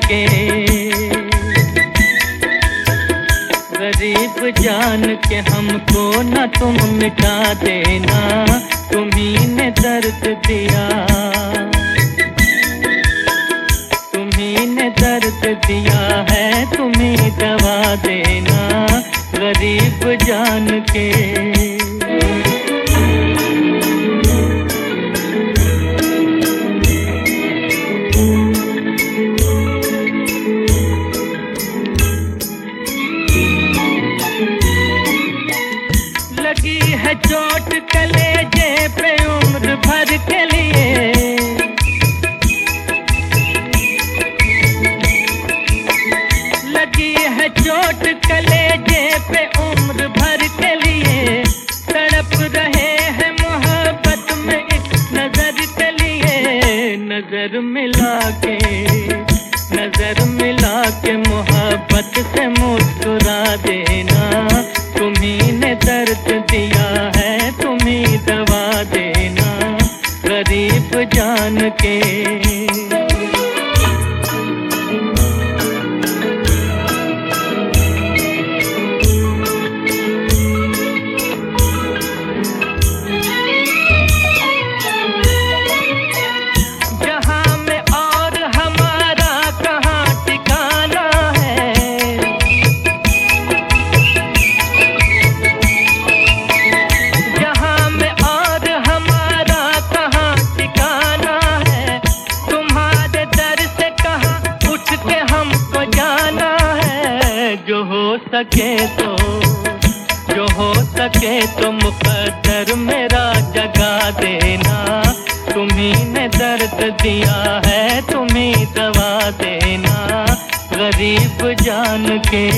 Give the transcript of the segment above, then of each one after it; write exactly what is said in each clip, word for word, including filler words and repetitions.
के, गरीब जान के हमको न तुम मिटा देना, तुम्ही ने दर्द दिया, तुम्ही ने दर्द दिया है, तुम्ही दवा देना गरीब जान के। लगी है चोट कलेजे पे उम्र भर के लिए, लगी है चोट कलेजे पे उम्र भर के लिए, तड़प रहे हैं मोहब्बत में एक नजर के लिए, नजर मिला के, नजर मिला के मोहब्बत से मुस्कुरा देना, तुम्ही ने दर्द दिया है, तुम्ही दवा देना गरीब जान के। जो हो सके तो, जो हो सके तो मुकद्दर मेरा जगा देना, तुम्ही ने दर्द दिया है, तुम्ही दवा देना गरीब जान के।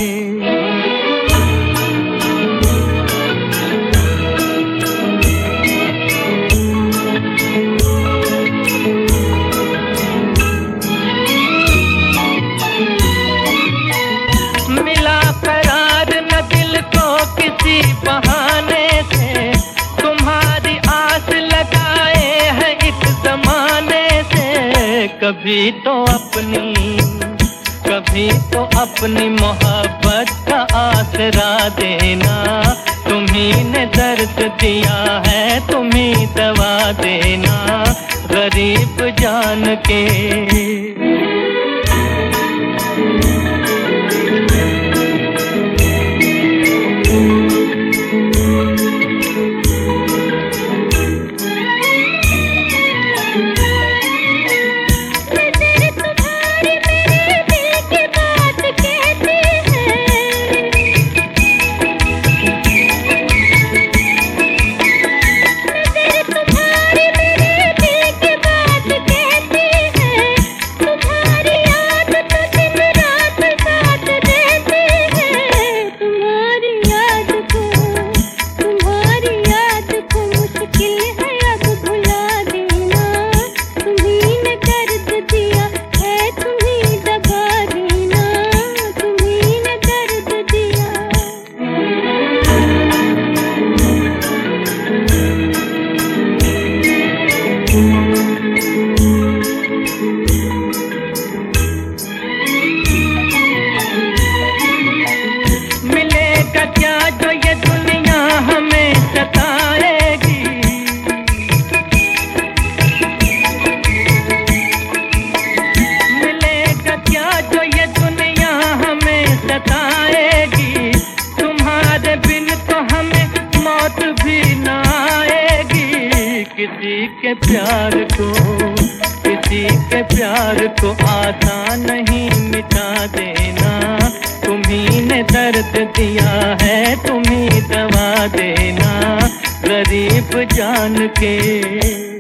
किसी बहाने से तुम्हारी आस लगाए हैं एक जमाने से, कभी तो अपनी, कभी तो अपनी मोहब्बत का आसरा देना, तुम्ही ने दर्द दिया है, तुम्ही दवा देना गरीब जान के। किसी के प्यार को, किसी के प्यार को आसान नहीं मिटा देना, तुम्ही ने दर्द दिया है, तुम्ही दवा देना गरीब जान के।